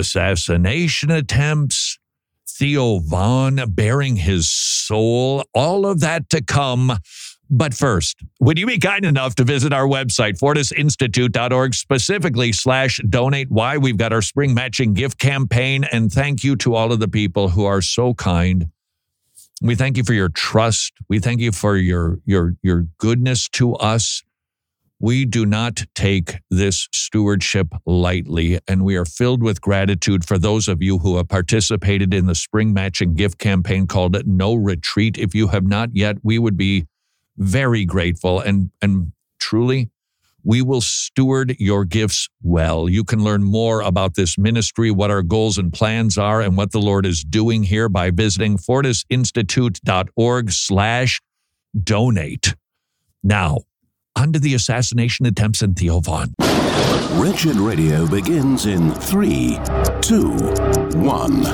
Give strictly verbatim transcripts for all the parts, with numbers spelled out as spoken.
assassination attempts, Theo Von bearing his soul, all of that to come. But first, would you be kind enough to visit our website, fortis institute dot org, specifically slash donate? Why? We've got our spring matching gift campaign, and thank you to all of the people who are so kind. We thank you for your trust. We thank you for your, your, your goodness to us. We do not take this stewardship lightly, and we are filled with gratitude for those of you who have participated in the spring matching gift campaign called No Retreat. If you have not yet, we would be very grateful, and, and truly, we will steward your gifts well. You can learn more about this ministry, what our goals and plans are, and what the Lord is doing here by visiting fortis institute dot org slash donate. Now, on to the assassination attempts in Theo Von. Wretched Radio begins in three, two, one.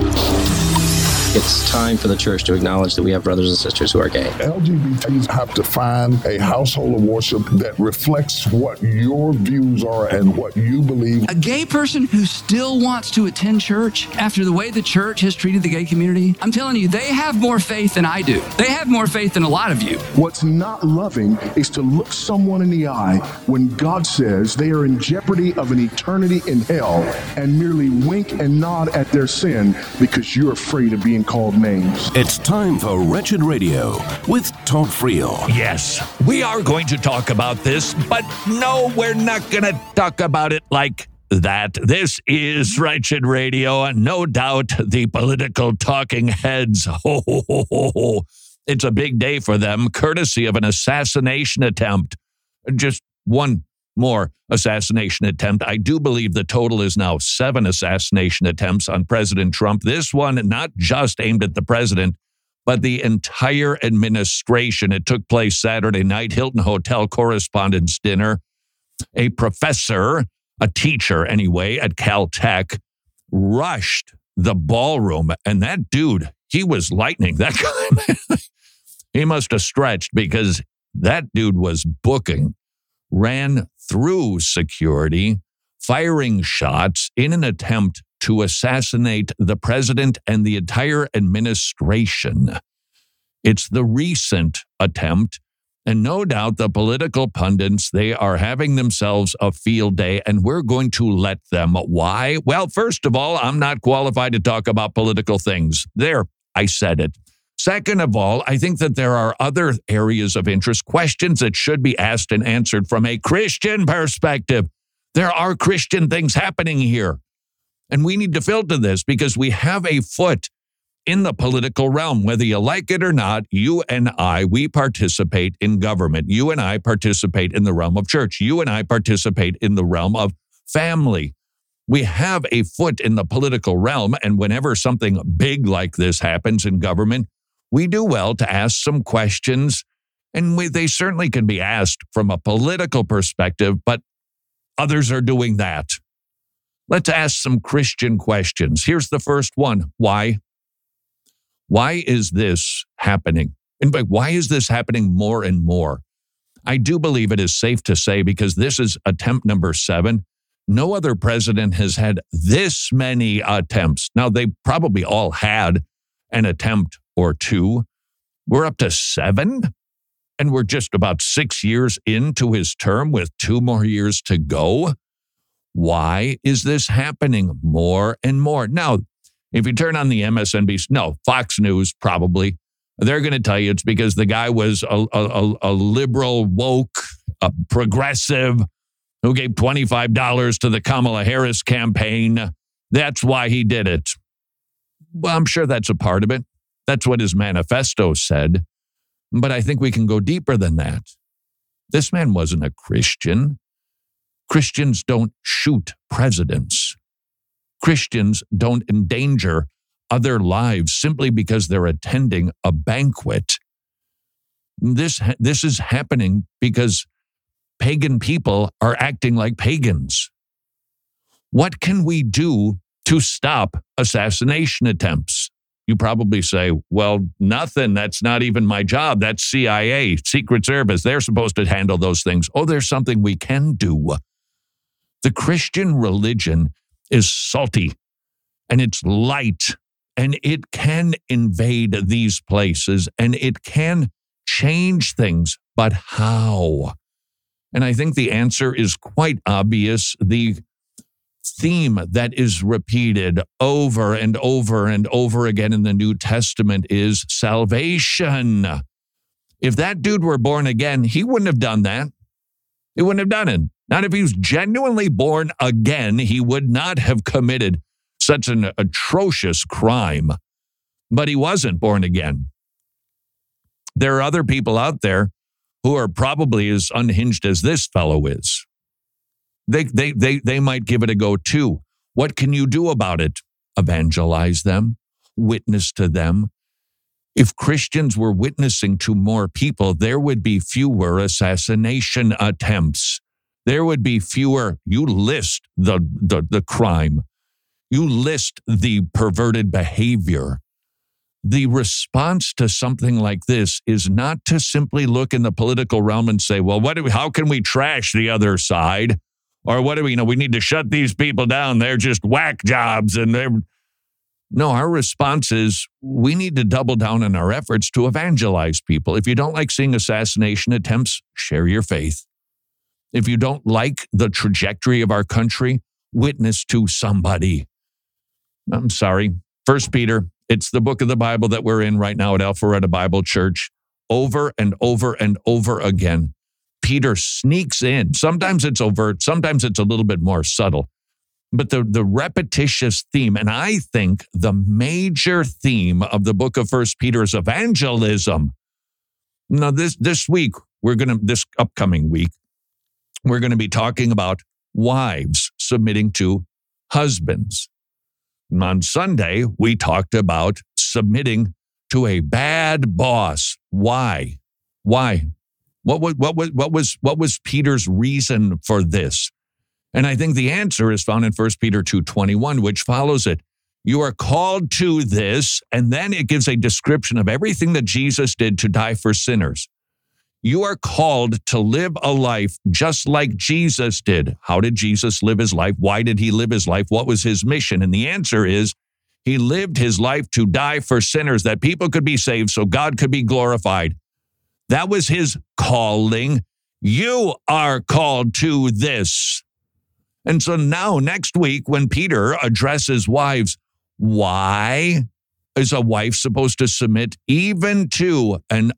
It's time for the church to acknowledge that we have brothers and sisters who are gay. L G B Ts have to find a household of worship that reflects what your views are and what you believe. A gay person who still wants to attend church after the way the church has treated the gay community, I'm telling you, they have more faith than I do. They have more faith than a lot of you. What's not loving is to look someone in the eye when God says they are in jeopardy of an eternity in hell and merely wink and nod at their sin because you're afraid of being called names. It's time for Wretched Radio with Todd Friel. Yes, we are going to talk about this, but no, we're not going to talk about it like that. This is Wretched Radio, no doubt the political talking heads. Ho, ho, ho, ho, ho. It's a big day for them, courtesy of an assassination attempt. Just one more assassination attempt. I do believe the total is now seven assassination attempts on President Trump. This one not just aimed at the president, but the entire administration. It took place Saturday night, Hilton Hotel Correspondents' Dinner. A professor, a teacher anyway, at Caltech, rushed the ballroom, and that dude, he was lightning. That guy, he must have stretched because that dude was booking, ran through security, firing shots in an attempt to assassinate the president and the entire administration. It's the recent attempt, and no doubt the political pundits, they are having themselves a field day, and we're going to let them. Why? Well, first of all, I'm not qualified to talk about political things. There, I said it. Second of all, I think that there are other areas of interest, questions that should be asked and answered from a Christian perspective. There are Christian things happening here. And we need to filter this because we have a foot in the political realm. Whether you like it or not, you and I, we participate in government. You and I participate in the realm of church. You and I participate in the realm of family. We have a foot in the political realm, and whenever something big like this happens in government, we do well to ask some questions, and we, they certainly can be asked from a political perspective, but others are doing that. Let's ask some Christian questions. Here's the first one. Why? Why is this happening? And why is this happening more and more? I do believe it is safe to say, because this is attempt number seven, no other president has had this many attempts. Now, they probably all had an attempt or two. We're up to seven, and we're just about six years into his term with two more years to go. Why is this happening more and more? Now, if you turn on the M S N B C, no, Fox News probably, they're going to tell you it's because the guy was a, a, a liberal, woke, a progressive, who gave twenty-five dollars to the Kamala Harris campaign. That's why he did it. Well, I'm sure that's a part of it. That's what his manifesto said. But I think we can go deeper than that. This man wasn't a Christian. Christians don't shoot presidents. Christians don't endanger other lives simply because they're attending a banquet. This, this is happening because pagan people are acting like pagans. What can we do to stop assassination attempts? You probably say, well, nothing. That's not even my job. That's C I A, Secret Service. They're supposed to handle those things. Oh, there's something we can do. The Christian religion is salty and it's light, and it can invade these places, and it can change things. But how? And I think the answer is quite obvious. The theme that is repeated over and over and over again in the New Testament is salvation. If that dude were born again, he wouldn't have done that. He wouldn't have done it. Not if he was genuinely born again, he would not have committed such an atrocious crime. But he wasn't born again. There are other people out there who are probably as unhinged as this fellow is. They, they, they, they might give it a go too. What can you do about it? Evangelize them, witness to them. If Christians were witnessing to more people, there would be fewer assassination attempts. There would be fewer, you list the, the, the crime. You list the perverted behavior. The response to something like this is not to simply look in the political realm and say, well, what do we, how can we trash the other side? Or what do we, you know, we need to shut these people down. They're just whack jobs. And they're, no, our response is we need to double down on our efforts to evangelize people. If you don't like seeing assassination attempts, share your faith. If you don't like the trajectory of our country, witness to somebody. I'm sorry. First Peter, it's the book of the Bible that we're in right now at Alpharetta Bible Church. Over and over and over again, Peter sneaks in. Sometimes it's overt, sometimes it's a little bit more subtle. But the, the repetitious theme, and I think the major theme of the book of First Peter is evangelism. Now, this, this week, we're going to, this upcoming week, we're going to be talking about wives submitting to husbands. And on Sunday, we talked about submitting to a bad boss. Why? Why? What was, what was, what was, what was Peter's reason for this? And I think the answer is found in First Peter two twenty-one, which follows it. You are called to this, and then it gives a description of everything that Jesus did to die for sinners. You are called to live a life just like Jesus did. How did Jesus live his life? Why did he live his life? What was his mission? And the answer is he lived his life to die for sinners, that people could be saved so God could be glorified. That was his calling. You are called to this. And so now, next week, when Peter addresses wives, why is a wife supposed to submit even to an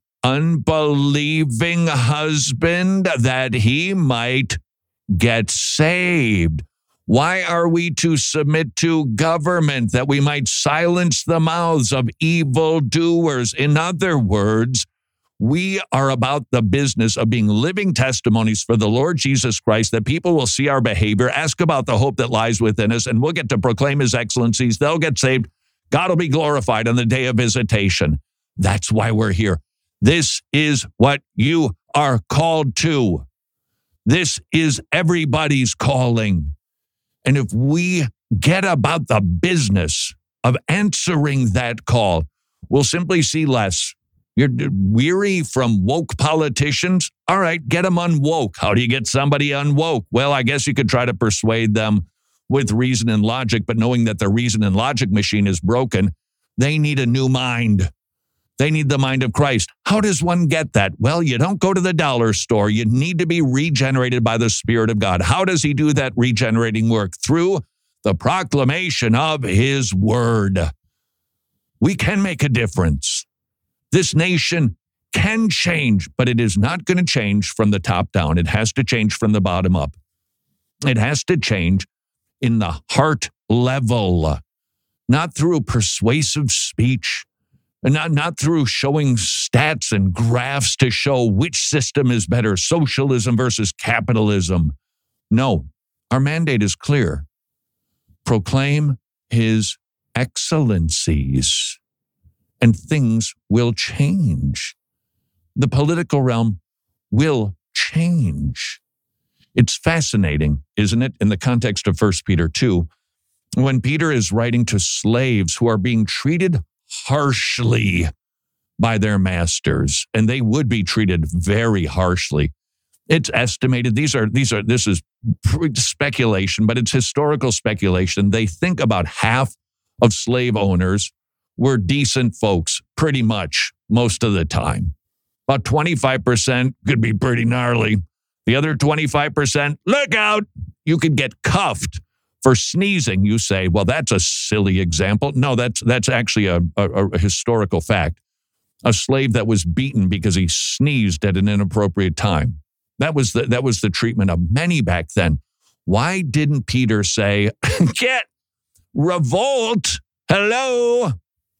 unbelieving husband that he might get saved? Why are we to submit to government that we might silence the mouths of evildoers? In other words, we are about the business of being living testimonies for the Lord Jesus Christ, that people will see our behavior, ask about the hope that lies within us, and we'll get to proclaim his excellencies. They'll get saved. God will be glorified on the day of visitation. That's why we're here. This is what you are called to. This is everybody's calling. And if we get about the business of answering that call, we'll simply see less. You're weary from woke politicians? All right, get them unwoke. How do you get somebody unwoke? Well, I guess you could try to persuade them with reason and logic, but knowing that the reason and logic machine is broken, they need a new mind. They need the mind of Christ. How does one get that? Well, you don't go to the dollar store. You need to be regenerated by the Spirit of God. How does he do that regenerating work? Through the proclamation of his word. We can make a difference. This nation can change, but it is not going to change from the top down. It has to change from the bottom up. It has to change in the heart level, not through persuasive speech, and not, not through showing stats and graphs to show which system is better, socialism versus capitalism. No, our mandate is clear. Proclaim his excellencies, and things will change. The political realm will change. It's fascinating, isn't it, in the context of First Peter two, when Peter is writing to slaves who are being treated harshly by their masters, and they would be treated very harshly. It's estimated, these are, these are, this is speculation, but it's historical speculation. They think about half of slave owners were decent folks, pretty much most of the time. About twenty-five percent could be pretty gnarly. The other twenty-five percent, look out, you could get cuffed for sneezing. You say, well, that's a silly example. No, that's that's actually a, a, a historical fact. A slave that was beaten because he sneezed at an inappropriate time. That was the, that was the treatment of many back then. Why didn't Peter say, get, revolt, hello,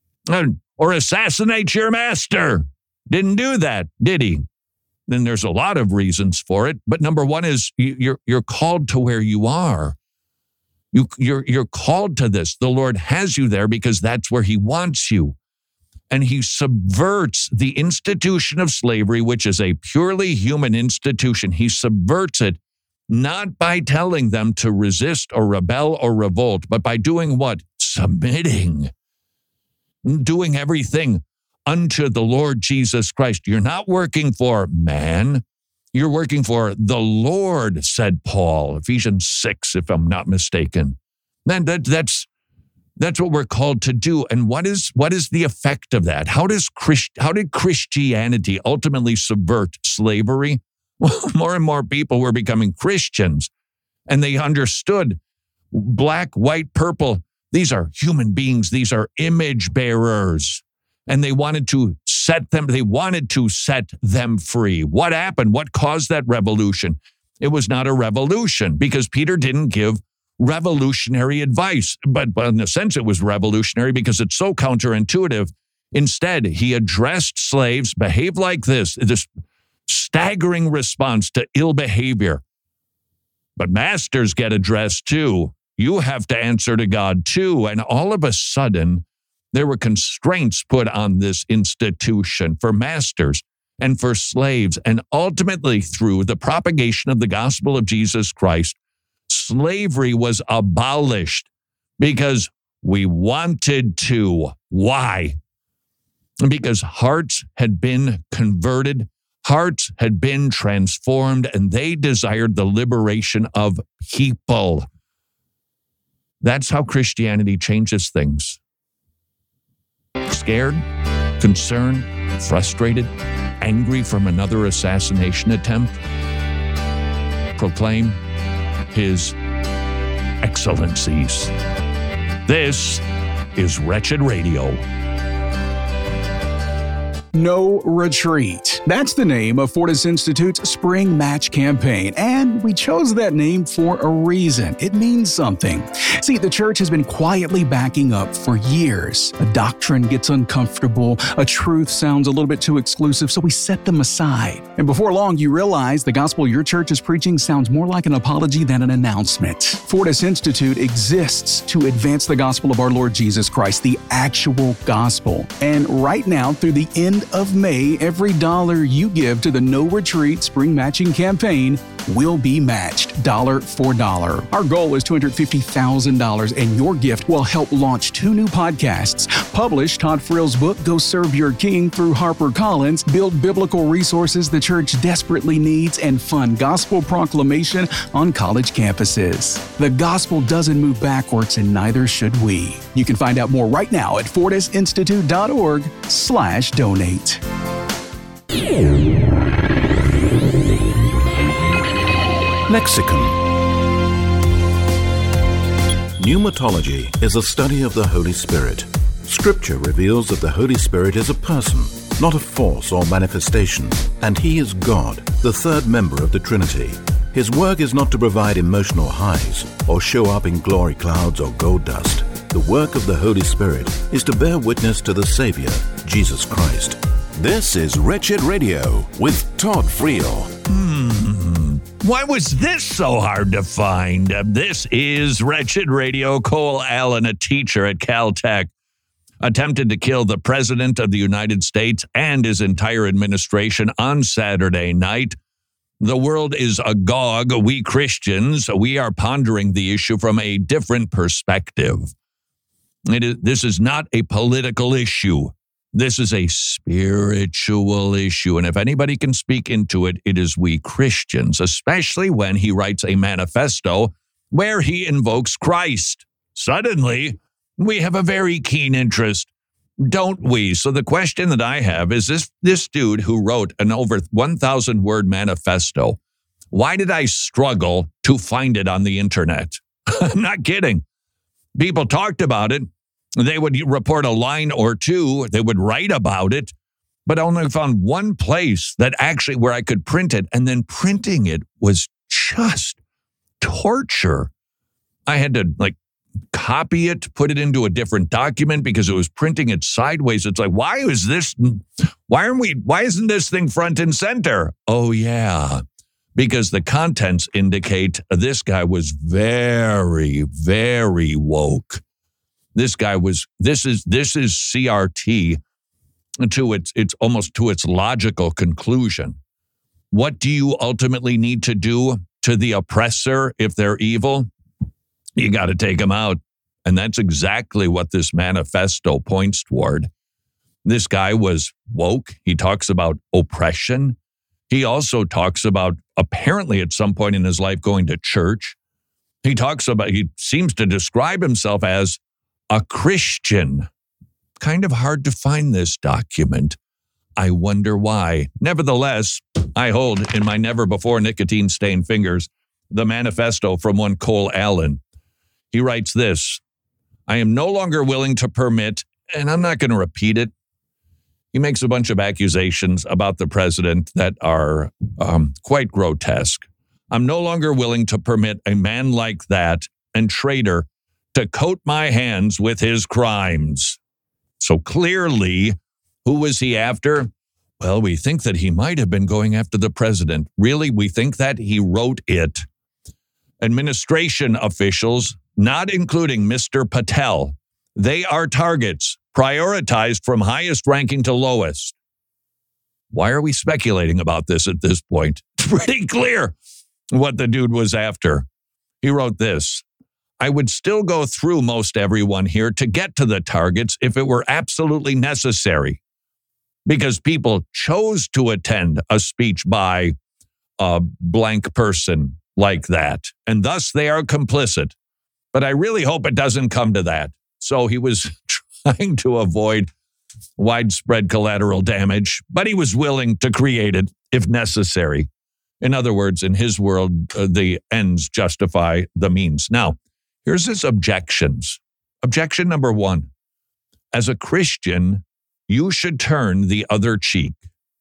or assassinate your master? Didn't do that, did he? Then there's a lot of reasons for it. But number one is you're you're called to where you are. You, you're, you're called to this. The Lord has you there because that's where he wants you. And he subverts the institution of slavery, which is a purely human institution. He subverts it not by telling them to resist or rebel or revolt, but by doing what? Submitting. Doing everything unto the Lord Jesus Christ. You're not working for man. You're working for the Lord, said Paul, Ephesians six, if I'm not mistaken. Then that, that's that's what we're called to do. And what is what is the effect of that? How does Christ, how did Christianity ultimately subvert slavery? Well, more and more people were becoming Christians, and they understood black, white, purple. These are human beings. These are image bearers. And they wanted to set them, they wanted to set them free. What happened? What caused that revolution? It was not a revolution because Peter didn't give revolutionary advice. But, but in a sense, it was revolutionary because it's so counterintuitive. Instead, he addressed slaves, behave like this, this staggering response to ill behavior. But masters get addressed too. You have to answer to God too. And all of a sudden, there were constraints put on this institution for masters and for slaves. And ultimately, through the propagation of the gospel of Jesus Christ, slavery was abolished because we wanted to. Why? Because hearts had been converted, hearts had been transformed, and they desired the liberation of people. That's how Christianity changes things. Scared, concerned, frustrated, angry from another assassination attempt? Proclaim his excellencies. This is Wretched Radio. No Retreat. That's the name of Fortis Institute's spring match campaign, and we chose that name for a reason. It means something. See, the church has been quietly backing up for years. A doctrine gets uncomfortable, a truth sounds a little bit too exclusive, so we set them aside. And before long, you realize the gospel your church is preaching sounds more like an apology than an announcement. Fortis Institute exists to advance the gospel of our Lord Jesus Christ, the actual gospel. And right now, through the end of May, every dollar you give to the No Retreat Spring Matching Campaign will be matched dollar for dollar. Our goal is two hundred fifty thousand dollars, and your gift will help launch two new podcasts, publish Todd Frill's book, Go Serve Your King, through HarperCollins, build biblical resources the church desperately needs, and fund gospel proclamation on college campuses. The gospel doesn't move backwards, and neither should we. You can find out more right now at fortisinstitute.org slash donate. Lexicon. Pneumatology is a study of the Holy Spirit. Scripture reveals that the Holy Spirit is a person, not a force or manifestation, and He is God, the third member of the Trinity. His work is not to provide emotional highs or show up in glory clouds or gold dust. The work of the Holy Spirit is to bear witness to the Savior, Jesus Christ. This is Wretched Radio with Todd Friel. Hmm. Why was this so hard to find? Uh, this is Wretched Radio. Cole Allen, a teacher at Caltech, attempted to kill the President of the United States and his entire administration on Saturday night. The world is agog. We Christians, we are pondering the issue from a different perspective. It is, this is not a political issue. This is a spiritual issue. And if anybody can speak into it, it is we Christians, especially when he writes a manifesto where he invokes Christ. Suddenly, We have a very keen interest, don't we? So the question that I have is this, this dude who wrote an over one thousand word manifesto, why did I struggle to find it on the internet? I'm not kidding. People talked about it. They would report a line or two. They would write about it, but I only found one place that actually where I could print it. And then printing it was just torture. I had to like copy it, put it into a different document because it was printing it sideways. It's like, why is this, why aren't we, why isn't this thing front and center? Oh yeah, because the contents indicate this guy was very, very woke. This guy was, this is, this is C R T to its, it's almost to its logical conclusion. What do you ultimately need to do to the oppressor if they're evil? You got to take them out. And that's exactly what this manifesto points toward. This guy was woke. He talks about oppression. He also talks about, apparently at some point in his life, going to church. He talks about, he seems to describe himself as a Christian. Kind of hard to find this document. I wonder why. Nevertheless, I hold in my never-before nicotine-stained fingers the manifesto from one Cole Allen. He writes this, I am no longer willing to permit, and I'm not going to repeat it. He makes a bunch of accusations about the president that are um, quite grotesque. I'm no longer willing to permit a man like that and traitor to coat my hands with his crimes. So clearly, who was he after? Well, we think that he might have been going after the president. Really, we think that he wrote it. Administration officials, not including Mister Patel, they are targets, prioritized from highest ranking to lowest. Why are we speculating about this at this point? It's pretty clear what the dude was after. He wrote this, I would still go through most everyone here to get to the targets if it were absolutely necessary, because people chose to attend a speech by a blank person like that, and thus they are complicit. But I really hope it doesn't come to that. So he was trying to avoid widespread collateral damage, but he was willing to create it if necessary. In other words, in his world, uh, the ends justify the means. Now, here's his objections. Objection number one, as a Christian, you should turn the other cheek.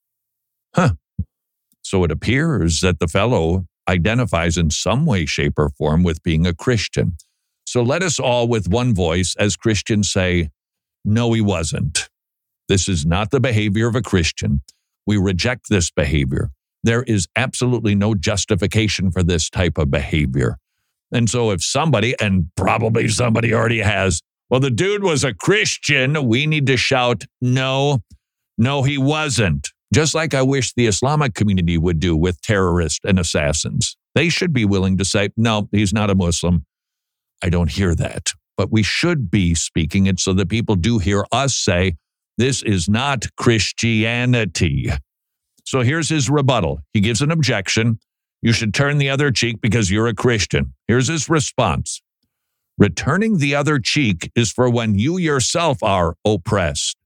Huh. So it appears that the fellow identifies in some way, shape, or form with being a Christian. So let us all with one voice as Christians say, no, he wasn't. This is not the behavior of a Christian. We reject this behavior. There is absolutely no justification for this type of behavior. And so if somebody, and probably somebody already has, well, the dude was a Christian, we need to shout, no, no, he wasn't. Just like I wish the Islamic community would do with terrorists and assassins. They should be willing to say, no, he's not a Muslim. I don't hear that. But we should be speaking it so that people do hear us say, this is not Christianity. So here's his rebuttal. He gives an objection. You should turn the other cheek because you're a Christian. Here's his response. Returning the other cheek is for when you yourself are oppressed.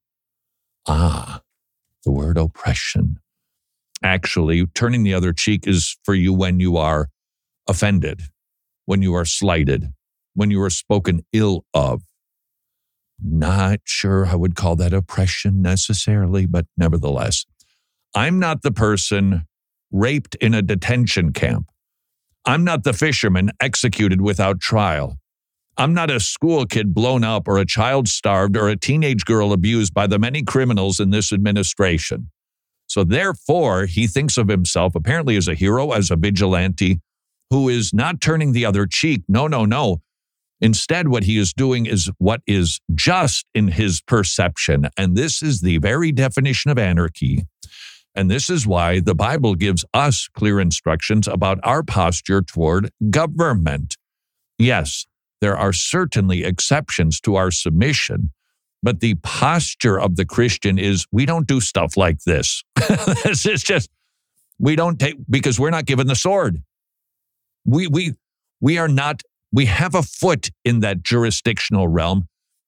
Ah, the word oppression. Actually, turning the other cheek is for you when you are offended, when you are slighted, when you are spoken ill of. Not sure I would call that oppression necessarily, but nevertheless, I'm not the person raped in a detention camp. I'm not the fisherman executed without trial. I'm not a school kid blown up or a child starved or a teenage girl abused by the many criminals in this administration. So therefore, he thinks of himself apparently as a hero, as a vigilante, who is not turning the other cheek. No, no, no. Instead, what he is doing is what is just in his perception. And this is the very definition of anarchy. And this is why the Bible gives us clear instructions about our posture toward government. Yes, there are certainly exceptions to our submission, but the posture of the Christian is we don't do stuff like this. This is just, we don't take, because we're not given the sword. We, we, we are not, we have a foot in that jurisdictional realm,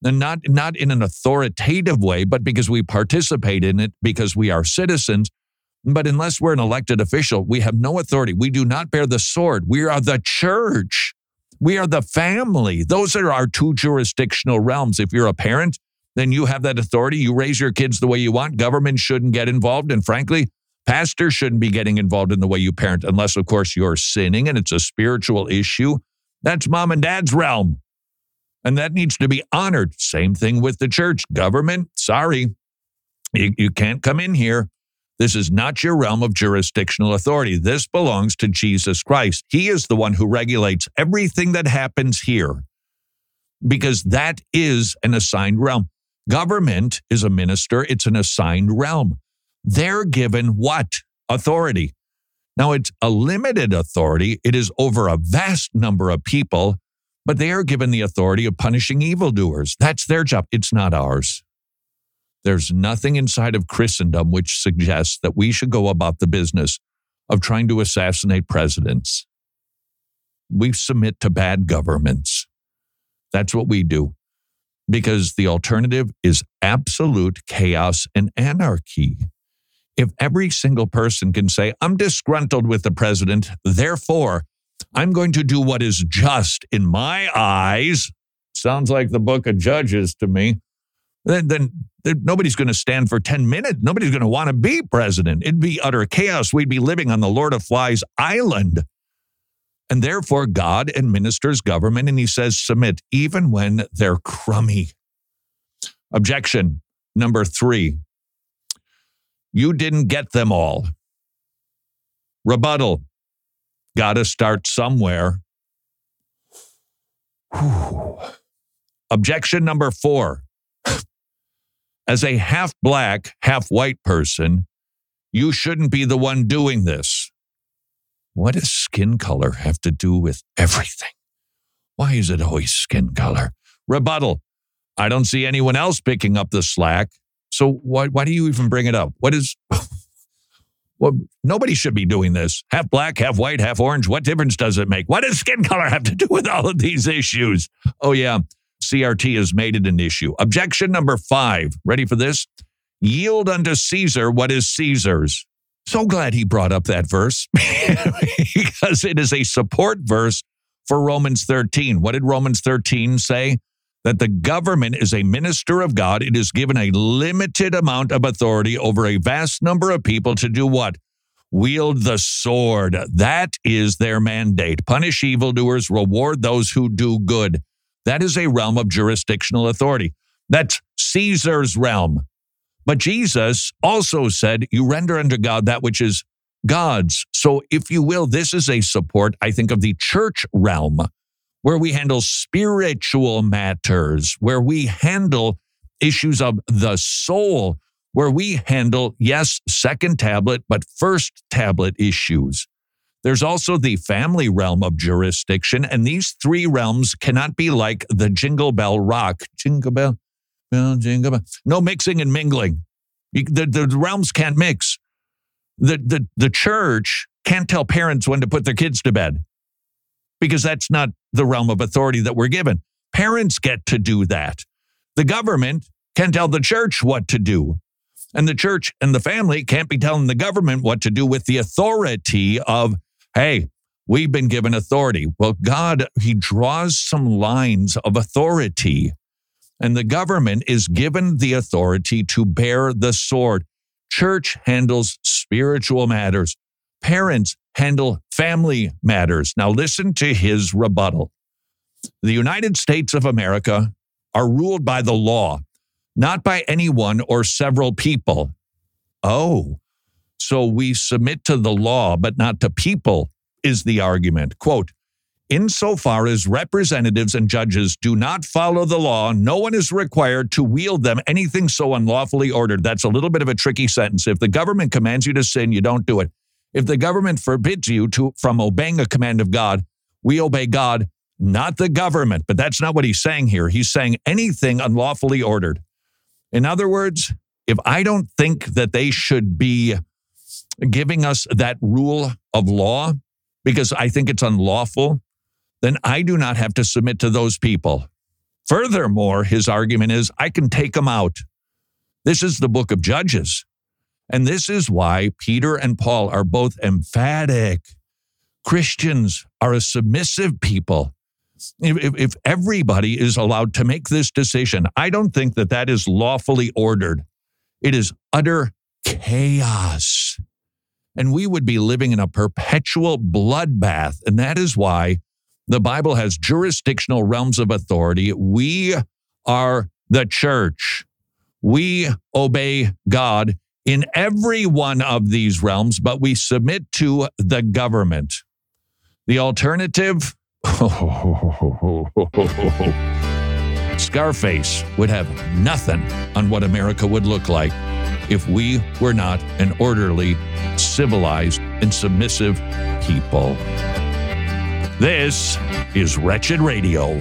And not, not in an authoritative way, but because we participate in it, because we are citizens. But unless we're an elected official, we have no authority. We do not bear the sword. We are the church. We are the family. Those are our two jurisdictional realms. If you're a parent, then you have that authority. You raise your kids the way you want. Government shouldn't get involved. And frankly, pastors shouldn't be getting involved in the way you parent, unless, of course, you're sinning and it's a spiritual issue. That's mom and dad's realm. And that needs to be honored. Same thing with the church. Government, sorry, you, you can't come in here. This is not your realm of jurisdictional authority. This belongs to Jesus Christ. He is the one who regulates everything that happens here, because that is an assigned realm. Government is a minister. It's an assigned realm. They're given what? Authority. Now, it's a limited authority. It is over a vast number of people, but they are given the authority of punishing evildoers. That's their job. It's not ours. There's nothing inside of Christendom which suggests that we should go about the business of trying to assassinate presidents. We submit to bad governments. That's what we do, because the alternative is absolute chaos and anarchy. If every single person can say, I'm disgruntled with the president, therefore, I'm going to do what is just in my eyes, sounds like the book of Judges to me, then, then, then nobody's going to stand for ten minutes. Nobody's going to want to be president. It'd be utter chaos. We'd be living on the Lord of Flies Island. And therefore, God administers government, and he says, submit, even when they're crummy. Objection number three. You didn't get them all. Rebuttal. Got to start somewhere. Whew. Objection number four. As a half-black, half-white person, you shouldn't be the one doing this. What does skin color have to do with everything? Why is it always skin color? Rebuttal. I don't see anyone else picking up the slack. So why, why do you even bring it up? What is... Well, nobody should be doing this. Half black, half white, half orange. What difference does it make? What does skin color have to do with all of these issues? Oh, yeah. C R T has made it an issue. Objection number five. Ready for this? Yield unto Caesar what is Caesar's. So glad he brought up that verse because it is a support verse for Romans thirteen. What did Romans thirteen say? That the government is a minister of God. It is given a limited amount of authority over a vast number of people to do what? Wield the sword. That is their mandate. Punish evildoers, reward those who do good. That is a realm of jurisdictional authority. That's Caesar's realm. But Jesus also said, you render unto God that which is God's. So if you will, this is a support, I think, of the church realm, where we handle spiritual matters, where we handle issues of the soul, where we handle, yes, second tablet, but first tablet issues. There's also the family realm of jurisdiction, and these three realms cannot be like the Jingle Bell Rock. Jingle Bell, bell, jingle bell. No mixing and mingling. You, the, the realms can't mix. The, the, the church can't tell parents when to put their kids to bed, because that's not the realm of authority that we're given. Parents get to do that. The government can tell the church what to do. And the church and the family can't be telling the government what to do with the authority of, hey, we've been given authority. Well, God, he draws some lines of authority. And the government is given the authority to bear the sword. Church handles spiritual matters. Parents handle family matters. Now listen to his rebuttal. The United States of America are ruled by the law, not by any one or several people. Oh, so we submit to the law, but not to people, is the argument. Quote, insofar as representatives and judges do not follow the law, no one is required to wield them anything so unlawfully ordered. That's a little bit of a tricky sentence. If the government commands you to sin, you don't do it. If the government forbids you to from obeying a command of God, we obey God, not the government. But that's not what he's saying here. He's saying anything unlawfully ordered. In other words, if I don't think that they should be giving us that rule of law because I think it's unlawful, then I do not have to submit to those people. Furthermore, his argument is, I can take them out. This is the book of Judges. And this is why Peter and Paul are both emphatic. Christians are a submissive people. If, if, if everybody is allowed to make this decision, I don't think that that is lawfully ordered. It is utter chaos. And we would be living in a perpetual bloodbath. And that is why the Bible has jurisdictional realms of authority. We are the church. We obey God in every one of these realms, but we submit to the government. The alternative, Scarface would have nothing on what America would look like if we were not an orderly, civilized, and submissive people. This is Wretched Radio.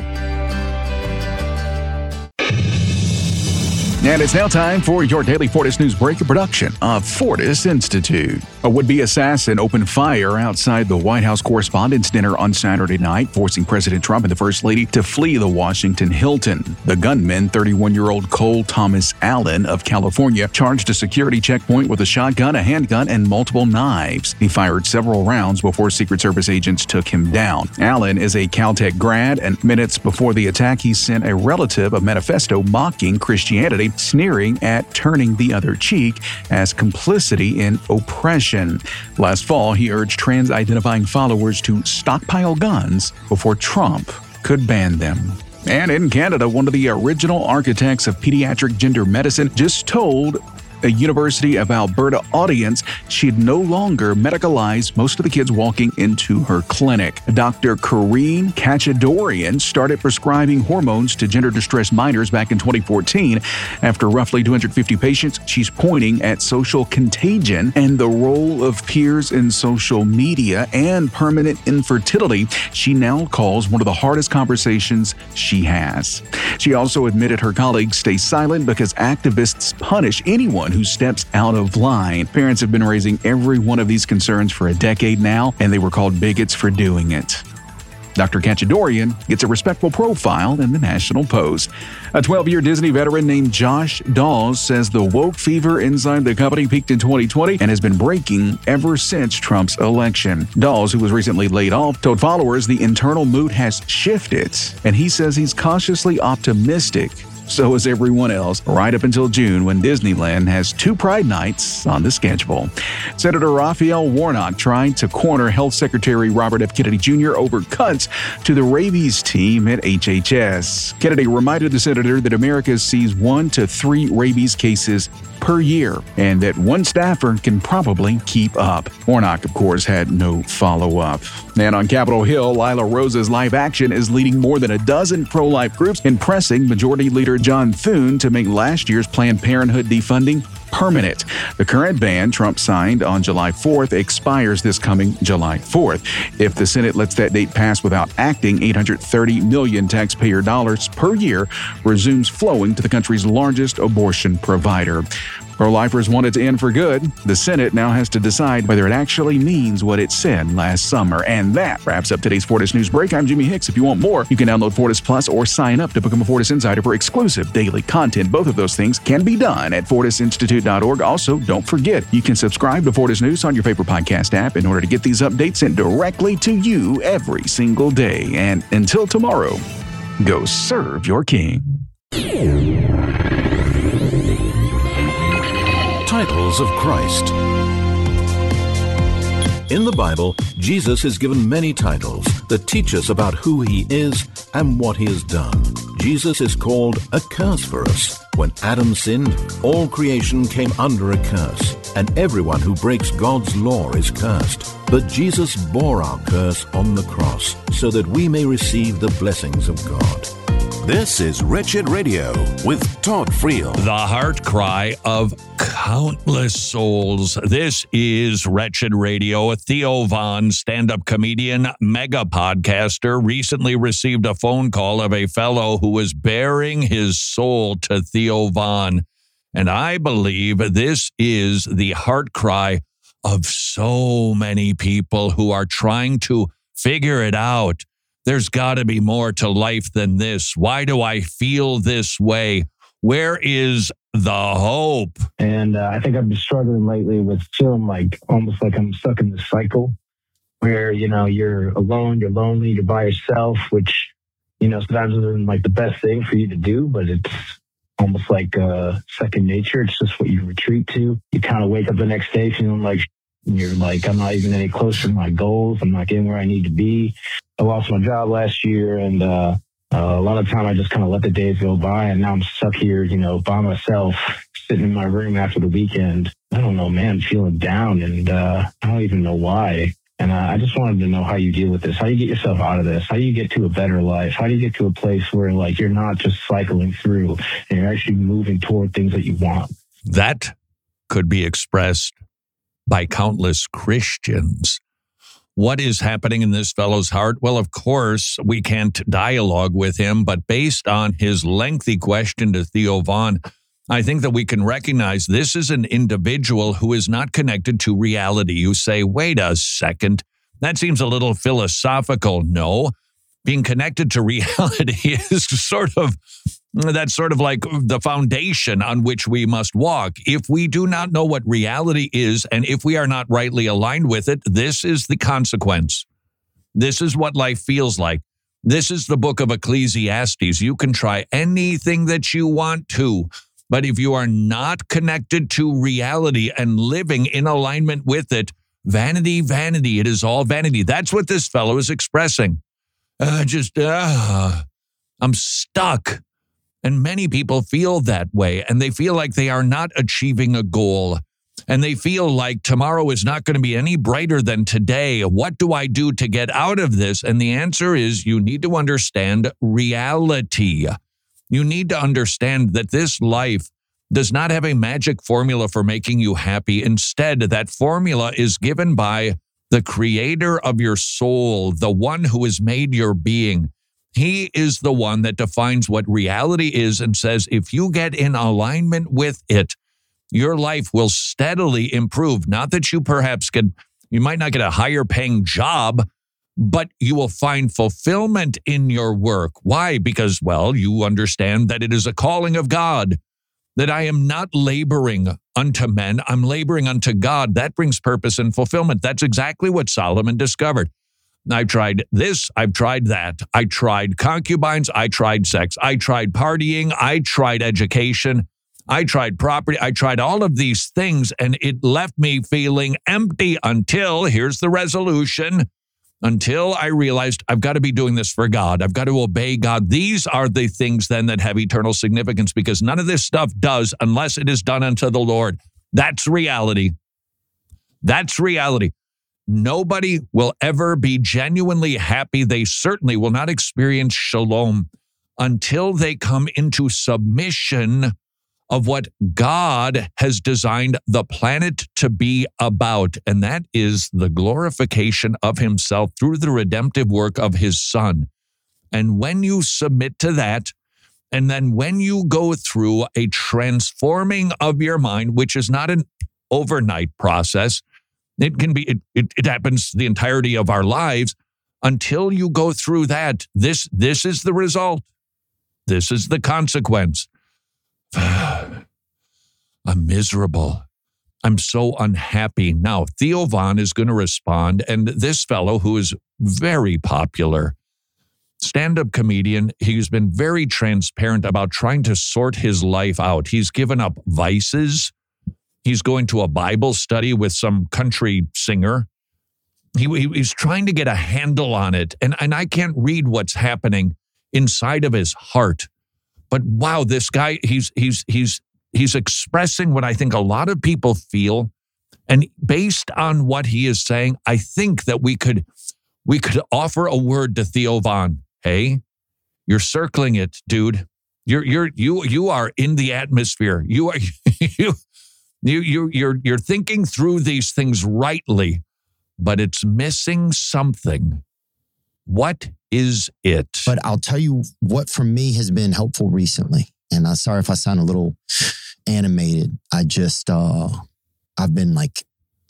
And it's now time for your daily Fortis News Breaker production of Fortis Institute. A would-be assassin opened fire outside the White House Correspondents' Dinner on Saturday night, forcing President Trump and the First Lady to flee the Washington Hilton. The gunman, thirty-one-year-old Cole Thomas Allen of California, charged a security checkpoint with a shotgun, a handgun, and multiple knives. He fired several rounds before Secret Service agents took him down. Allen is a Caltech grad, and minutes before the attack, he sent a relative a manifesto mocking Christianity, sneering at turning the other cheek as complicity in oppression. Last fall, he urged trans-identifying followers to stockpile guns before Trump could ban them. And in Canada, one of the original architects of pediatric gender medicine just told a University of Alberta audience she'd no longer medicalize most of the kids walking into her clinic. Doctor Corinne Kachadorian started prescribing hormones to gender-distressed minors back in twenty fourteen. After roughly two hundred fifty patients, she's pointing at social contagion and the role of peers in social media and permanent infertility she now calls one of the hardest conversations she has. She also admitted her colleagues stay silent because activists punish anyone who steps out of line. Parents have been raising every one of these concerns for a decade now, and they were called bigots for doing it. Doctor Kachadorian gets a respectful profile in the National Post. A twelve-year Disney veteran named Josh Dawes says the woke fever inside the company peaked in twenty twenty and has been breaking ever since Trump's election. Dawes, who was recently laid off, told followers the internal mood has shifted, and he says he's cautiously optimistic. So is everyone else, right up until June, when Disneyland has two Pride Nights on the schedule. Senator Raphael Warnock tried to corner Health Secretary Robert F. Kennedy Junior over cuts to the rabies team at H H S. Kennedy reminded the senator that America sees one to three rabies cases per year, and that one staffer can probably keep up. Warnock, of course, had no follow-up. And on Capitol Hill, Lila Rosa's Live Action is leading more than a dozen pro-life groups in pressing Majority Leader John Thune to make last year's Planned Parenthood defunding permanent. The current ban Trump signed on July fourth expires this coming July fourth. If the Senate lets that date pass without acting, eight hundred thirty million taxpayer dollars per year resumes flowing to the country's largest abortion provider. Pro-lifers want it to end for good. The Senate now has to decide whether it actually means what it said last summer. And that wraps up today's Fortis News Break. I'm Jimmy Hicks. If you want more, you can download Fortis Plus or sign up to become a Fortis Insider for exclusive daily content. Both of those things can be done at fortis institute dot org. Also, don't forget, you can subscribe to Fortis News on your favorite podcast app in order to get these updates sent directly to you every single day. And until tomorrow, go serve your king. Titles of Christ. In the Bible, Jesus is given many titles that teach us about who he is and what he has done. Jesus is called a curse for us. When Adam sinned, all creation came under a curse, and everyone who breaks God's law is cursed. But Jesus bore our curse on the cross so that we may receive the blessings of God. This is Wretched Radio with Todd Friel. The heart cry of countless souls. This is Wretched Radio. Theo Von, stand-up comedian, mega podcaster, recently received a phone call of a fellow who was bearing his soul to Theo Von. And I believe this is the heart cry of so many people who are trying to figure it out. There's got to be more to life than this. Why do I feel this way? Where is the hope? And uh, I think I've been struggling lately with feeling like almost like I'm stuck in this cycle where, you know, you're alone, you're lonely, you're by yourself, which, you know, sometimes isn't like the best thing for you to do, but it's almost like uh, second nature. It's just what you retreat to. You kind of wake up the next day feeling like you're like, I'm not even any closer to my goals. I'm not getting where I need to be. I lost my job last year, and uh, uh, a lot of time I just kind of let the days go by, and now I'm stuck here, you know, by myself, sitting in my room after the weekend. I don't know, man, feeling down, and uh, I don't even know why. And uh, I just wanted to know how you deal with this. How do you get yourself out of this? How do you get to a better life? How do you get to a place where, like, you're not just cycling through and you're actually moving toward things that you want? That could be expressed by countless Christians. What is happening in this fellow's heart? Well, of course, we can't dialogue with him, but based on his lengthy question to Theo Von, I think that we can recognize this is an individual who is not connected to reality. You say, wait a second, that seems a little philosophical. No, being connected to reality is sort of, that's sort of like the foundation on which we must walk. If we do not know what reality is, and if we are not rightly aligned with it, this is the consequence. This is what life feels like. This is the book of Ecclesiastes. You can try anything that you want to, but if you are not connected to reality and living in alignment with it, vanity, vanity, it is all vanity. That's what this fellow is expressing. Uh, just, uh, I'm stuck. And many people feel that way, and they feel like they are not achieving a goal. And they feel like tomorrow is not going to be any brighter than today. What do I do to get out of this? And the answer is you need to understand reality. You need to understand that this life does not have a magic formula for making you happy. Instead, that formula is given by the creator of your soul, the one who has made your being. He is the one that defines what reality is and says, if you get in alignment with it, your life will steadily improve. Not that you perhaps could, you might not get a higher paying job, but you will find fulfillment in your work. Why? Because, well, you understand that it is a calling of God, that I am not laboring unto men, I'm laboring unto God. That brings purpose and fulfillment. That's exactly what Solomon discovered. I've tried this, I've tried that. I tried concubines, I tried sex, I tried partying, I tried education, I tried property, I tried all of these things, and it left me feeling empty until, here's the resolution, until I realized I've got to be doing this for God. I've got to obey God. These are the things then that have eternal significance, because none of this stuff does unless it is done unto the Lord. That's reality. That's reality. Nobody will ever be genuinely happy. They certainly will not experience shalom until they come into submission of what God has designed the planet to be about. And that is the glorification of himself through the redemptive work of his Son. And when you submit to that, and then when you go through a transforming of your mind, which is not an overnight process, It can be, it, it, it happens the entirety of our lives. Until you go through that, this, this is the result. This is the consequence. I'm miserable. I'm so unhappy. Now, Theo Von is going to respond, and this fellow who is very popular, stand-up comedian, he's been very transparent about trying to sort his life out. He's given up vices. He's going to a Bible study with some country singer. He, he, he's trying to get a handle on it. And, and I can't read what's happening inside of his heart. But wow, this guy, he's he's he's he's expressing what I think a lot of people feel. And based on what he is saying, I think that we could we could offer a word to Theo Von. Hey, you're circling it, dude. You're you're you you are in the atmosphere. You are you You, you, you're, you're thinking through these things rightly, but it's missing something. What is it? But I'll tell you what for me has been helpful recently. And I'm sorry if I sound a little animated. I just, uh, I've been like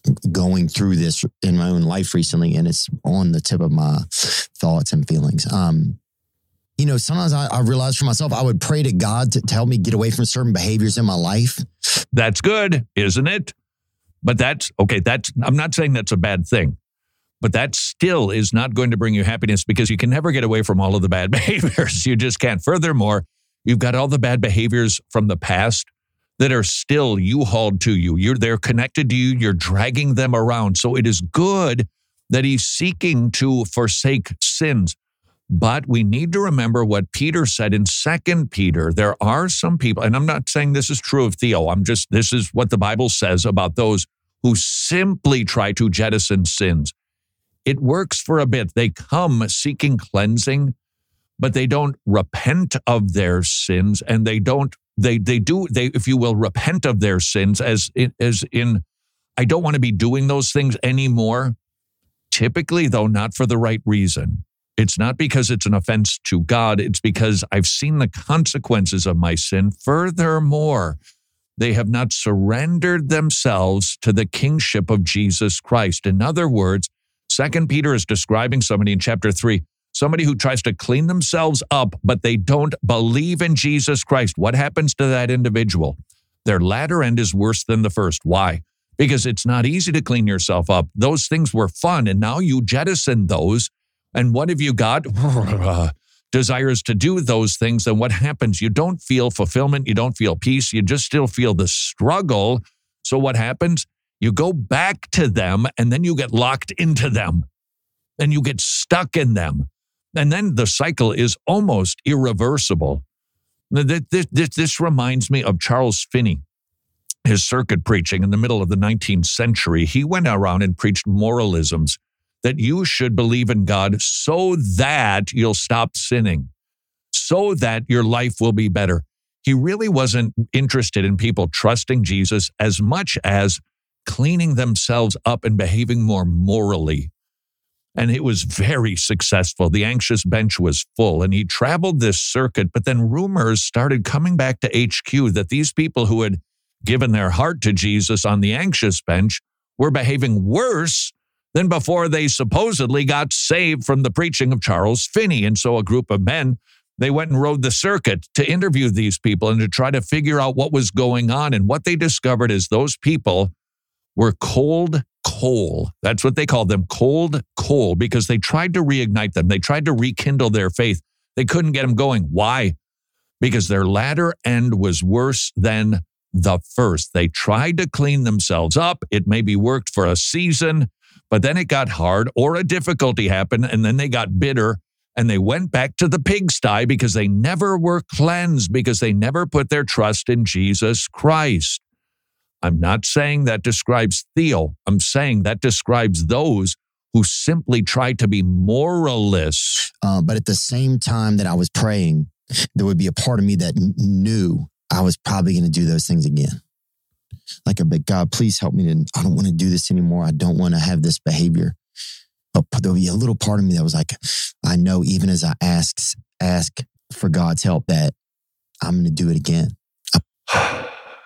going through this in my own life recently, and it's on the tip of my thoughts and feelings. Um, you know, sometimes I, I realize for myself, I would pray to God to, to help me get away from certain behaviors in my life. That's good, isn't it? But that's, okay, that's, I'm not saying that's a bad thing, but that still is not going to bring you happiness because you can never get away from all of the bad behaviors. You just can't. Furthermore, you've got all the bad behaviors from the past that are still U-hauled to you. You're, they're connected to you. You're dragging them around. So it is good that he's seeking to forsake sins. But we need to remember what Peter said in Second Peter. There are some people, and I'm not saying this is true of Theo. I'm just, this is what the Bible says about those who simply try to jettison sins. It works for a bit. They come seeking cleansing, but they don't repent of their sins, and they don't, they they do, they, if you will, repent of their sins as in, as in, I don't want to be doing those things anymore. Typically, though, not for the right reason. It's not because it's an offense to God. It's because I've seen the consequences of my sin. Furthermore, they have not surrendered themselves to the kingship of Jesus Christ. In other words, Second Peter is describing somebody in chapter three, somebody who tries to clean themselves up, but they don't believe in Jesus Christ. What happens to that individual? Their latter end is worse than the first. Why? Because it's not easy to clean yourself up. Those things were fun, and now you jettison those. And what have you got? Desires to do those things. And what happens? You don't feel fulfillment. You don't feel peace. You just still feel the struggle. So what happens? You go back to them, and then you get locked into them, and you get stuck in them. And then the cycle is almost irreversible. This, this, this reminds me of Charles Finney, his circuit preaching in the middle of the nineteenth century. He went around and preached moralisms, that you should believe in God so that you'll stop sinning, so that your life will be better. He really wasn't interested in people trusting Jesus as much as cleaning themselves up and behaving more morally. And it was very successful. The anxious bench was full, and he traveled this circuit, but then rumors started coming back to H Q that these people who had given their heart to Jesus on the anxious bench were behaving worse than before they supposedly got saved from the preaching of Charles Finney. And so a group of men, they went and rode the circuit to interview these people and to try to figure out what was going on. And what they discovered is those people were cold coal. That's what they called them, cold coal, because they tried to reignite them. They tried to rekindle their faith. They couldn't get them going. Why? Because their latter end was worse than the first. They tried to clean themselves up. It maybe worked for a season, but then it got hard or a difficulty happened, and then they got bitter, and they went back to the pigsty because they never were cleansed, because they never put their trust in Jesus Christ. I'm not saying that describes Theo. I'm saying that describes those who simply try to be moralists. Uh, but at the same time that I was praying, there would be a part of me that n- knew I was probably going to do those things again. Like, a big God, please help me. To, I don't want to do this anymore. I don't want to have this behavior. But there'll be a little part of me that was like, I know even as I ask, ask for God's help that I'm going to do it again. I-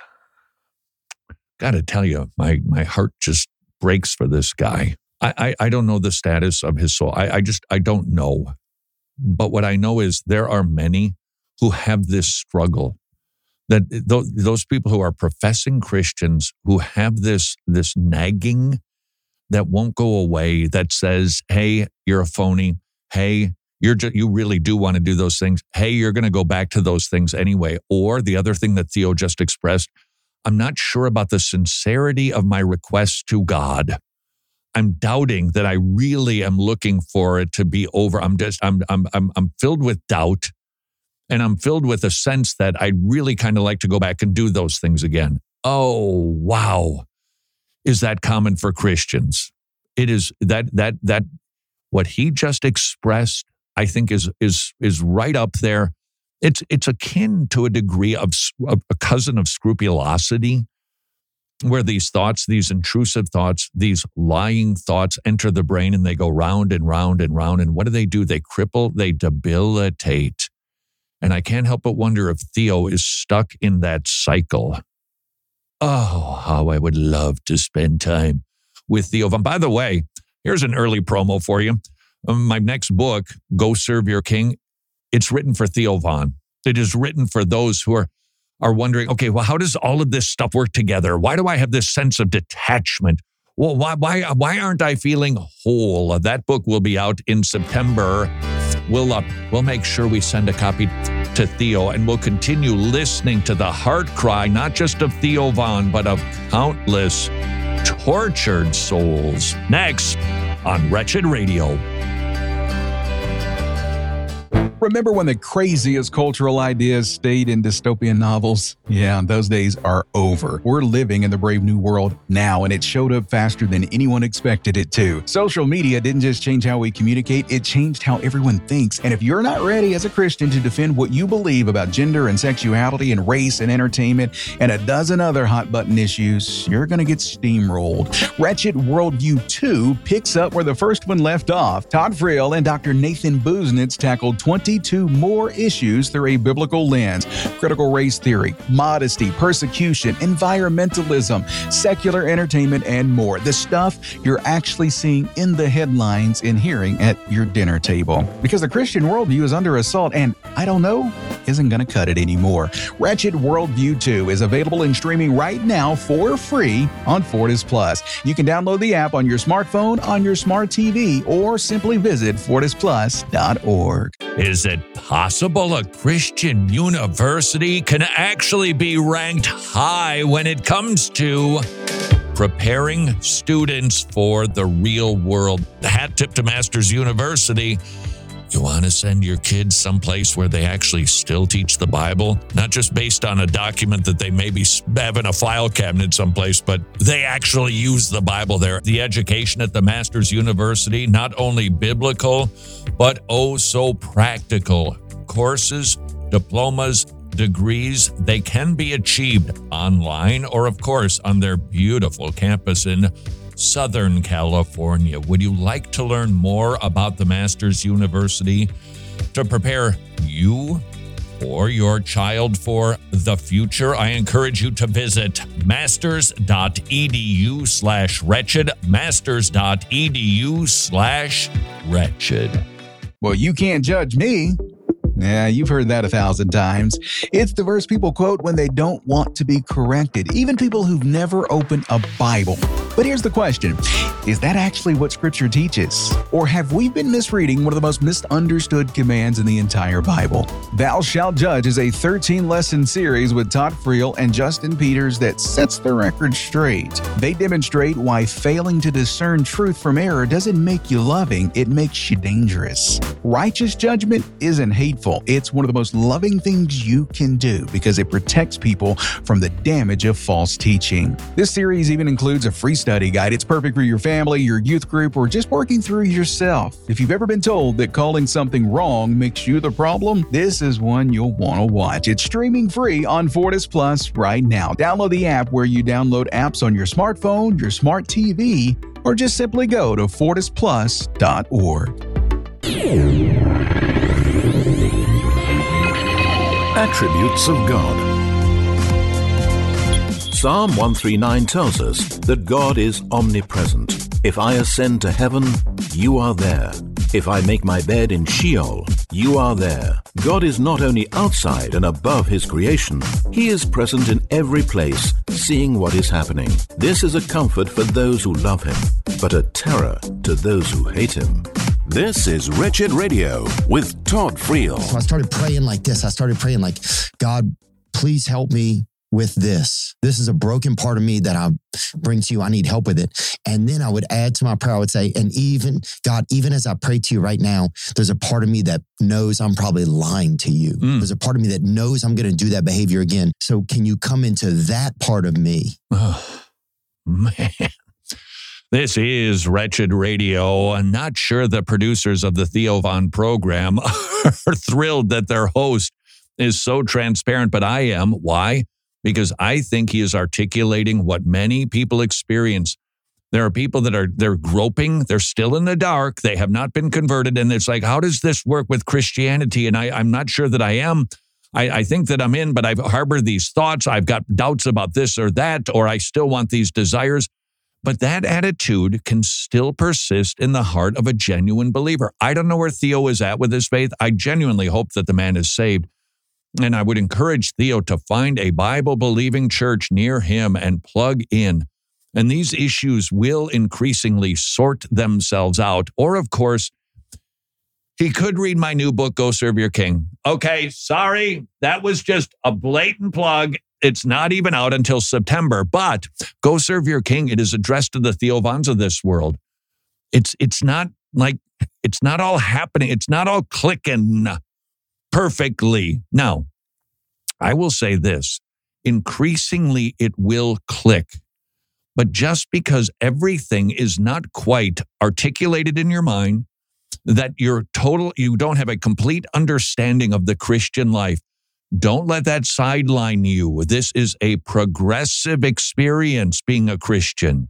Got to tell you, my my heart just breaks for this guy. I, I, I don't know the status of his soul. I, I just, I don't know. But what I know is there are many who have this struggle. That th- those people who are professing Christians who have this, this nagging that won't go away, that says, hey, you're a phony. Hey, you're ju- you really do want to do those things. Hey, you're going to go back to those things anyway. Or the other thing that Theo just expressed, I'm not sure about the sincerity of my request to God. I'm doubting that I really am looking for it to be over. I'm just, I'm, I'm, I'm, I'm filled with doubt, and I'm filled with a sense that I'd really kind of like to go back and do those things again. Oh, wow. Is that common for Christians? It is. That, that, that, what he just expressed, I think is, is, is right up there. It's it's akin to a degree of, of a cousin of scrupulosity, where these thoughts, these intrusive thoughts, these lying thoughts enter the brain, and they go round and round and round. And what do they do? They cripple, they debilitate. And I can't help but wonder if Theo is stuck in that cycle. Oh, how I would love to spend time with Theo Von. By the way, here's an early promo for you. My next book, Go Serve Your King, it's written for Theo Von. It is written for those who are, are wondering, okay, well, how does all of this stuff work together? Why do I have this sense of detachment? Well, why why why aren't I feeling whole? That book will be out in September. We'll uh, we'll make sure we send a copy to Theo, and we'll continue listening to the heart cry, not just of Theo Von, but of countless tortured souls. Next on Wretched Radio. Remember when the craziest cultural ideas stayed in dystopian novels? Yeah, those days are over. We're living in the brave new world now, and it showed up faster than anyone expected it to. Social media didn't just change how we communicate, it changed how everyone thinks. And if you're not ready as a Christian to defend what you believe about gender and sexuality and race and entertainment and a dozen other hot button issues, you're going to get steamrolled. Wretched Worldview two picks up where the first one left off. Todd Friel and Doctor Nathan Busenitz tackled twenty-two more issues through a biblical lens: critical race theory, modesty, persecution, environmentalism, secular entertainment, and more. The stuff you're actually seeing in the headlines and hearing at your dinner table. Because the Christian worldview is under assault, and I don't know, isn't going to cut it anymore. Wretched Worldview two is available and streaming right now for free on Fortis Plus. You can download the app on your smartphone, on your smart T V, or simply visit fortis plus dot org. Is it possible a Christian university can actually be ranked high when it comes to preparing students for the real world? Hat tip to Masters University. You want to send your kids someplace where they actually still teach the Bible? Not just based on a document that they maybe have in a file cabinet someplace, but they actually use the Bible there. The education at the Masters University, not only biblical, but oh so practical. Courses, diplomas, degrees, they can be achieved online or, of course, on their beautiful campus in Southern California. Would you like to learn more about the Masters University to prepare you or your child for the future? I encourage you to visit masters.edu slash wretched, masters.edu slash wretched. Well, you can't judge me. Yeah, you've heard that a thousand times. It's the verse people quote when they don't want to be corrected, even people who've never opened a Bible. But here's the question. Is that actually what Scripture teaches? Or have we been misreading one of the most misunderstood commands in the entire Bible? Thou Shalt Judge is a thirteen-lesson series with Todd Friel and Justin Peters that sets the record straight. They demonstrate why failing to discern truth from error doesn't make you loving, it makes you dangerous. Righteous judgment isn't hateful. It's one of the most loving things you can do because it protects people from the damage of false teaching. This series even includes a free study guide. It's perfect for your family, your youth group, or just working through yourself. If you've ever been told that calling something wrong makes you the problem, this is one you'll want to watch. It's streaming free on Fortis Plus right now. Download the app where you download apps on your smartphone, your smart T V, or just simply go to fortis plus dot org. Attributes of God. Psalm one thirty-nine tells us that God is omnipresent. If I ascend to heaven, you are there. If I make my bed in Sheol, you are there. God is not only outside and above his creation, he is present in every place, seeing what is happening. This is a comfort for those who love him, but a terror to those who hate him. This is Wretched Radio with Todd Friel. So I started praying like this. I started praying like, God, please help me with this. This is a broken part of me that I bring to you. I need help with it. And then I would add to my prayer, I would say, and even, God, even as I pray to you right now, there's a part of me that knows I'm probably lying to you. Mm. There's a part of me that knows I'm going to do that behavior again. So can you come into that part of me? Oh, man. This is Wretched Radio. I'm not sure the producers of the Theo Von program are thrilled that their host is so transparent, but I am. Why? Because I think he is articulating what many people experience. There are people that are, they're groping, they're still in the dark, they have not been converted, and it's like, how does this work with Christianity? And I, I'm not sure that I am. I, I think that I'm in, but I've harbored these thoughts, I've got doubts about this or that, or I still want these desires. But that attitude can still persist in the heart of a genuine believer. I don't know where Theo is at with his faith. I genuinely hope that the man is saved. And I would encourage Theo to find a Bible-believing church near him and plug in. And these issues will increasingly sort themselves out. Or, of course, he could read my new book, Go Serve Your King. Okay, sorry, that was just a blatant plug. It's not even out until September, but Go Serve Your King. It is addressed to the Theo Vons of this world. It's it's not like, it's not all happening. It's not all clicking perfectly. Now, I will say this, increasingly it will click, but just because everything is not quite articulated in your mind, that you're total, you don't have a complete understanding of the Christian life, don't let that sideline you. This is a progressive experience being a Christian.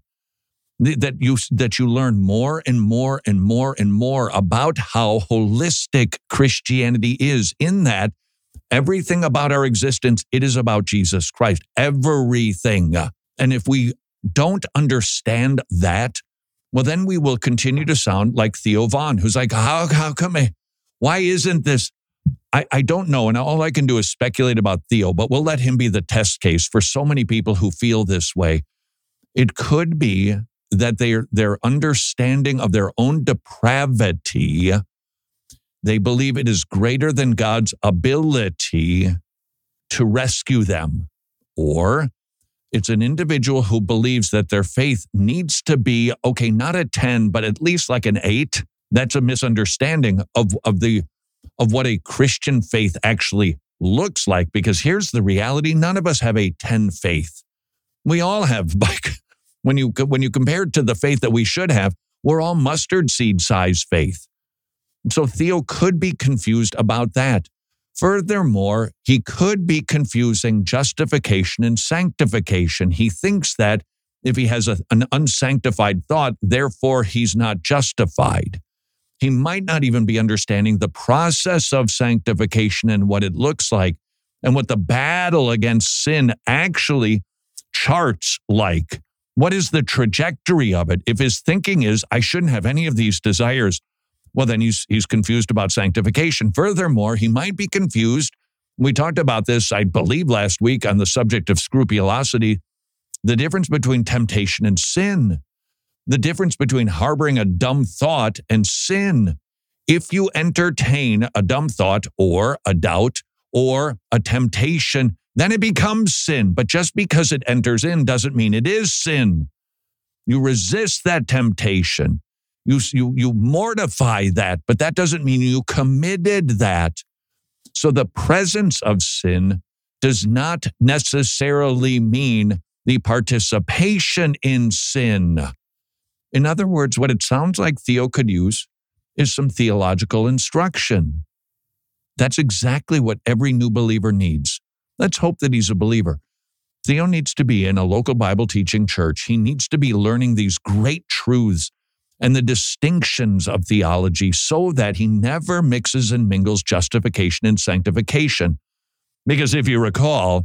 That you that you learn more and more and more and more about how holistic Christianity is, in that everything about our existence, it is about Jesus Christ. Everything. And if we don't understand that, well, then we will continue to sound like Theo Von, who's like, how, how come I, why isn't this? I, I don't know, and all I can do is speculate about Theo, but we'll let him be the test case for so many people who feel this way. It could be that their their understanding of their own depravity, they believe it is greater than God's ability to rescue them. Or it's an individual who believes that their faith needs to be, okay, not a ten, but at least like an eight. That's a misunderstanding of, of the of what a Christian faith actually looks like. Because here's the reality. None of us have a ten faith. We all have, like, when you, when you compare it to the faith that we should have, we're all mustard seed size faith. So Theo could be confused about that. Furthermore, he could be confusing justification and sanctification. He thinks that if he has a, an unsanctified thought, therefore he's not justified. He might not even be understanding the process of sanctification and what it looks like and what the battle against sin actually charts like. What is the trajectory of it? If his thinking is, I shouldn't have any of these desires, well, then he's he's confused about sanctification. Furthermore, he might be confused. We talked about this, I believe, last week on the subject of scrupulosity, the difference between temptation and sin. The difference between harboring a dumb thought and sin. If you entertain a dumb thought or a doubt or a temptation, then it becomes sin. But just because it enters in doesn't mean it is sin. You resist that temptation. You, you, you mortify that, but that doesn't mean you committed that. So the presence of sin does not necessarily mean the participation in sin. In other words, what it sounds like Theo could use is some theological instruction. That's exactly what every new believer needs. Let's hope that he's a believer. Theo needs to be in a local Bible teaching church. He needs to be learning these great truths and the distinctions of theology so that he never mixes and mingles justification and sanctification. Because if you recall,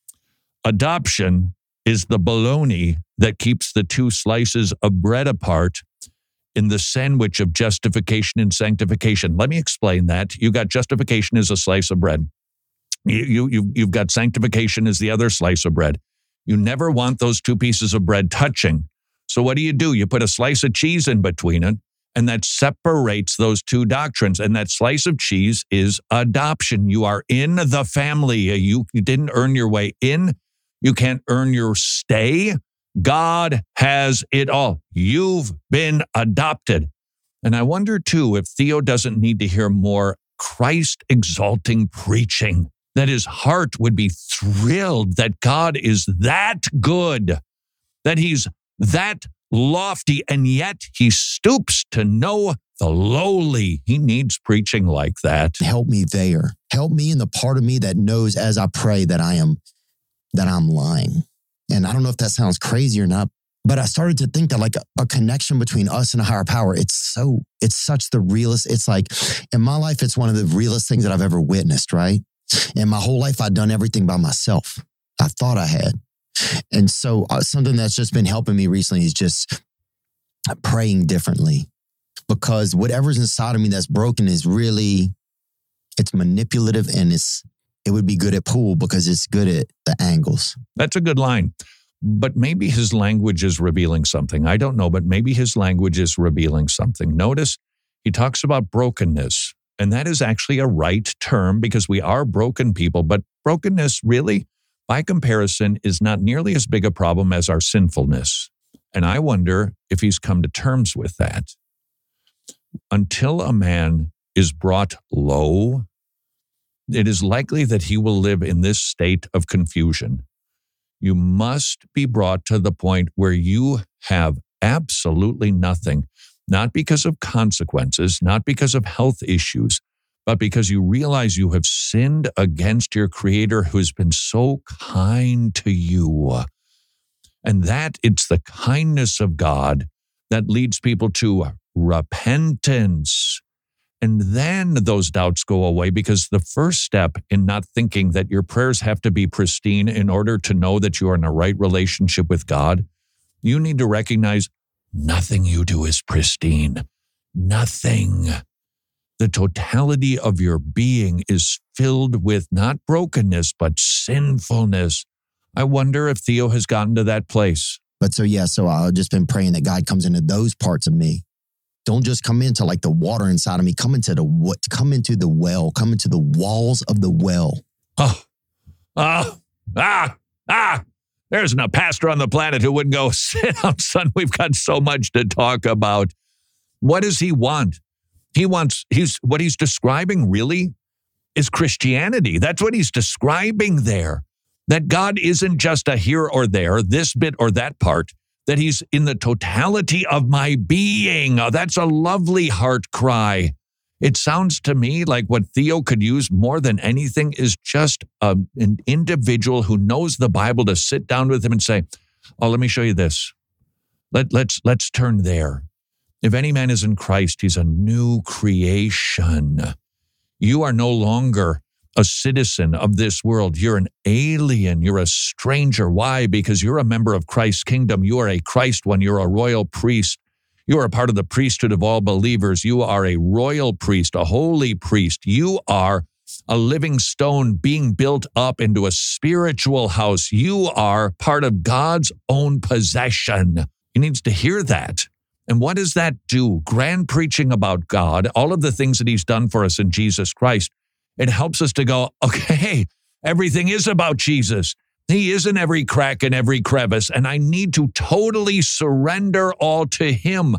adoption is the bologna that keeps the two slices of bread apart in the sandwich of justification and sanctification. Let me explain that. You got justification as a slice of bread. You, you, you, you've got sanctification as the other slice of bread. You never want those two pieces of bread touching. So what do you do? You put a slice of cheese in between it, and that separates those two doctrines. And that slice of cheese is adoption. You are in the family. You, you didn't earn your way in. You can't earn your stay. God has it all. You've been adopted. And I wonder, too, if Theo doesn't need to hear more Christ-exalting preaching, that his heart would be thrilled that God is that good, that he's that lofty, and yet he stoops to know the lowly. He needs preaching like that. Help me there. Help me in the part of me that knows as I pray that I am that I'm lying. And I don't know if that sounds crazy or not, but I started to think that like a, a connection between us and a higher power, it's so, it's such the realest, it's like, in my life, it's one of the realest things that I've ever witnessed, right? In my whole life, I'd done everything by myself. I thought I had. And so uh, something that's just been helping me recently is just praying differently, because whatever's inside of me that's broken is really, it's manipulative, and it's, it would be good at pool because it's good at the angles. That's a good line. But maybe his language is revealing something. I don't know, but maybe his language is revealing something. Notice he talks about brokenness, and that is actually a right term because we are broken people, but brokenness really, by comparison, is not nearly as big a problem as our sinfulness. And I wonder if he's come to terms with that. Until a man is brought low, it is likely that he will live in this state of confusion. You must be brought to the point where you have absolutely nothing, not because of consequences, not because of health issues, but because you realize you have sinned against your Creator who has been so kind to you. And that it's the kindness of God that leads people to repentance. And then those doubts go away, because the first step in not thinking that your prayers have to be pristine in order to know that you are in a right relationship with God, you need to recognize nothing you do is pristine. Nothing. The totality of your being is filled with not brokenness, but sinfulness. I wonder if Theo has gotten to that place. But so, yeah, so I've just been praying that God comes into those parts of me. Don't just come into like the water inside of me. Come into the what? Come into the well. Come into the walls of the well. Oh, ah, ah, ah. There isn't a pastor on the planet who wouldn't go, sit down, son. We've got so much to talk about. What does he want? He wants, he's what he's describing really is Christianity. That's what he's describing there. That God isn't just a here or there, this bit or that part, that he's in the totality of my being. Oh, that's a lovely heart cry. It sounds to me like what Theo could use more than anything is just a, an individual who knows the Bible to sit down with him and say, oh, let me show you this. Let, let's, let's turn there. If any man is in Christ, he's a new creation. You are no longer a citizen of this world. You're an alien. You're a stranger. Why? Because you're a member of Christ's kingdom. You are a Christ one. You're a royal priest. You are a part of the priesthood of all believers. You are a royal priest, a holy priest. You are a living stone being built up into a spiritual house. You are part of God's own possession. He needs to hear that. And what does that do? Grand preaching about God, all of the things that he's done for us in Jesus Christ. It helps us to go, okay, everything is about Jesus. He is in every crack and every crevice, and I need to totally surrender all to him.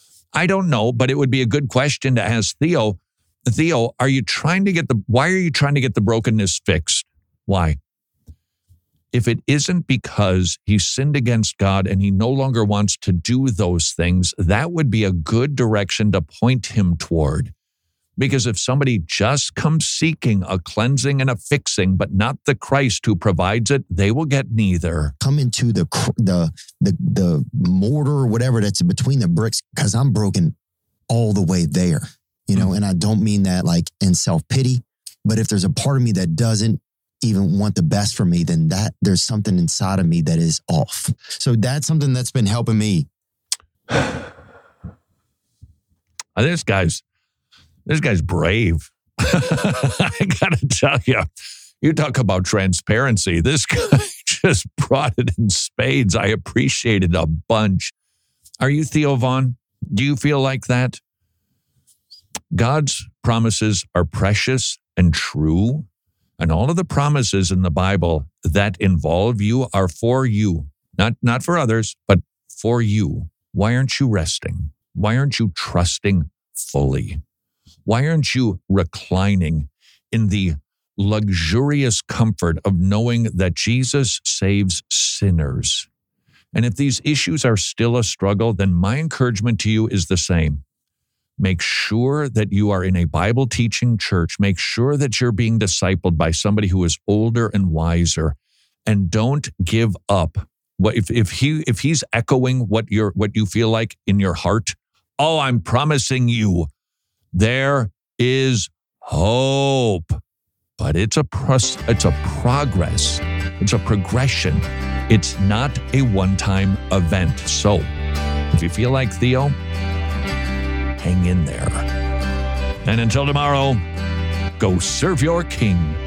I don't know, but it would be a good question to ask Theo. Theo, are you trying to get the, why are you trying to get the brokenness fixed? Why? If it isn't because he sinned against God and he no longer wants to do those things, that would be a good direction to point him toward. Because if somebody just comes seeking a cleansing and a fixing, but not the Christ who provides it, they will get neither. Come into the the the, the mortar or whatever that's between the bricks, because I'm broken all the way there, you know. Mm-hmm. And I don't mean that like in self-pity, but if there's a part of me that doesn't even want the best for me, then that there's something inside of me that is off. So that's something that's been helping me. This guy's This guy's brave. I gotta tell you, you talk about transparency. This guy just brought it in spades. I appreciate it a bunch. Are you Theo Vaughn? Do you feel like that? God's promises are precious and true, and all of the promises in the Bible that involve you are for you, not, not for others, but for you. Why aren't you resting? Why aren't you trusting fully? Why aren't you reclining in the luxurious comfort of knowing that Jesus saves sinners? And if these issues are still a struggle, then my encouragement to you is the same. Make sure that you are in a Bible teaching church. Make sure that you're being discipled by somebody who is older and wiser. And don't give up. What if, if he if he's echoing what you're what you feel like in your heart? Oh, I'm promising you. There is hope, but it's a pro- it's a progress. It's a progression. It's not a one-time event. So, if you feel like Theo, hang in there. And until tomorrow, go serve your King.